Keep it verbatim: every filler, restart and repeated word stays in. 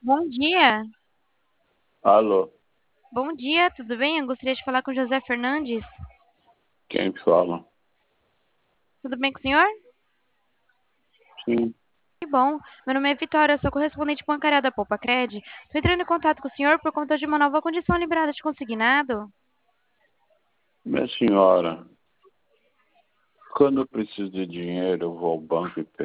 Bom dia. Alô, Bom dia, tudo bem? Eu gostaria de falar com José Fernandes. quem fala? Tudo bem com o senhor? Sim, Que bom. Meu nome é Vitória, eu sou correspondente bancária da Poupa-Cred. Estou entrando em contato com o senhor por conta de uma nova condição liberada de consignado. minha senhora, quando eu preciso de dinheiro, eu vou ao banco e pego.